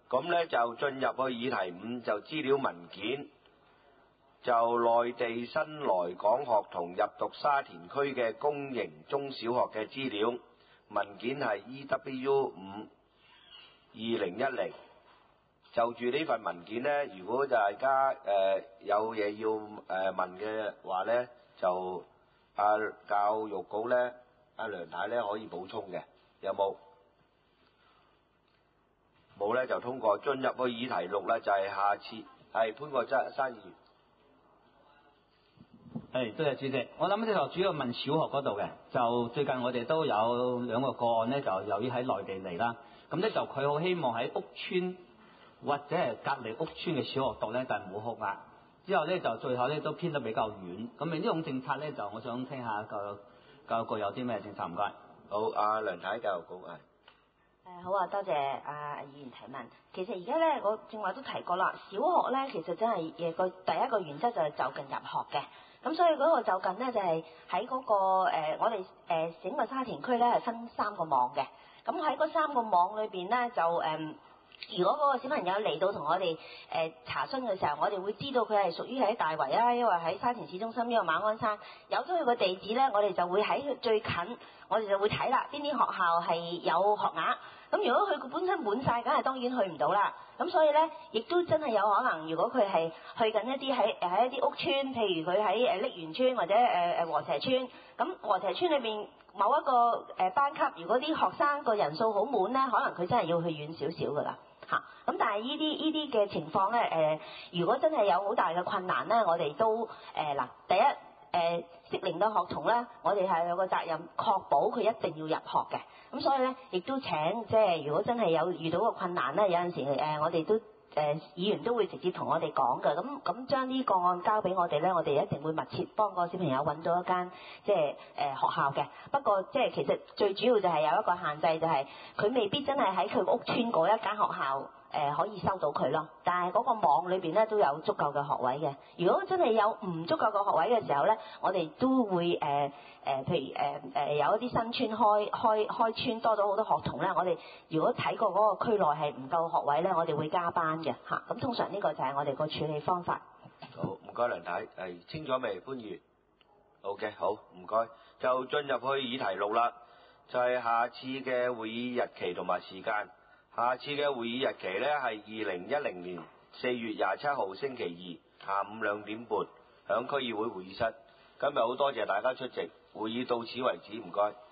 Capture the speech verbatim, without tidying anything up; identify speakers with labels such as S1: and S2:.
S1: 咁咧就進入去議題五，就資料文件，就內地新來港學童入讀沙田區嘅公營中小學嘅資料文件係 E W 五二零一零。就住呢份文件咧，如果大家誒、呃、有嘢要誒、呃、問嘅話咧，就啊教育局咧，阿梁太咧可以補充嘅，有冇？冇咧就通過。進入去議題六啦，就係、是、下次係潘國真生議員。
S2: 係，多謝主席。我諗呢就主要問小學嗰度嘅，就最近我哋都有兩個個案咧，就由於喺內地嚟啦，咁咧就佢好希望喺屋邨或者係隔離屋邨嘅小學讀咧，但係冇學額。之後咧就最後咧都偏得比較遠。咁呢種政策咧，就我想聽下教教育局有啲咩政策，唔該。
S1: 好，阿梁太教育局係。
S3: 誒好啊，多謝阿議員提問。其實而家咧，我正話都提過啦，小學咧其實真係誒個第一個原則就係就近入學嘅。咁所以嗰個就近咧就係喺嗰個、呃、我哋誒、呃、整個沙田區咧係分三個網嘅。咁喺嗰三個網裏邊咧就誒。呃如果嗰個小朋友嚟到同我哋誒、呃、查詢嘅時候，我哋會知道佢係屬於喺大圍啊，因為喺沙田市中心，因為馬鞍山有咗佢個地址咧，我哋就會喺佢最近，我哋就會睇啦，邊啲學校係有學額。咁如果佢本身滿晒，梗係當然去唔到啦。咁所以咧，亦都真係有可能，如果佢係去緊一啲喺誒喺一啲屋邨，譬如佢喺誒瀝源邨或者誒誒禾輋邨，咁禾輋邨裏邊某一個誒班級，如果啲學生個人數好滿咧，可能佢真係要去遠少少噶啦。嚇！咁但係呢啲呢啲嘅情況咧，誒、呃，如果真係有好大嘅困難咧，我哋都誒嗱、呃，第一誒、呃、適齡嘅學童咧，我哋係有個責任確保佢一定要入學嘅。咁所以咧，亦都請即係如果真係有遇到個困難咧，有陣時誒、呃、我哋都誒、呃、議員都會直接同我哋講嘅。咁咁將啲個案交俾我哋咧，我哋一定會密切幫個小朋友揾到一間即係誒、呃、學校嘅。不過即係其實最主要就係有一個限制，就係、是、佢未必真係喺佢屋邨嗰一間學校誒、呃、可以收到佢咯。但係嗰個網裏邊咧都有足夠嘅學位嘅。如果真係有唔足夠嘅學位嘅時候咧，我哋都會誒誒、呃呃、譬如誒誒、呃、有一啲新村開開開村多咗好多學童咧，我哋如果睇過嗰個區內係唔夠學位咧，我哋會加班嘅嚇。咁通常呢個就係我哋個處理方法。
S1: 好，唔該梁太，係清楚未？潘議員。OK，好，唔該。就進入去議題六啦，就係、是、下次嘅會議日期同埋時間。下次嘅會議日期咧係二零一零年四月廿七號星期二下午兩點半，響區議會會議室。今日好多謝大家出席，會議到此為止，唔該。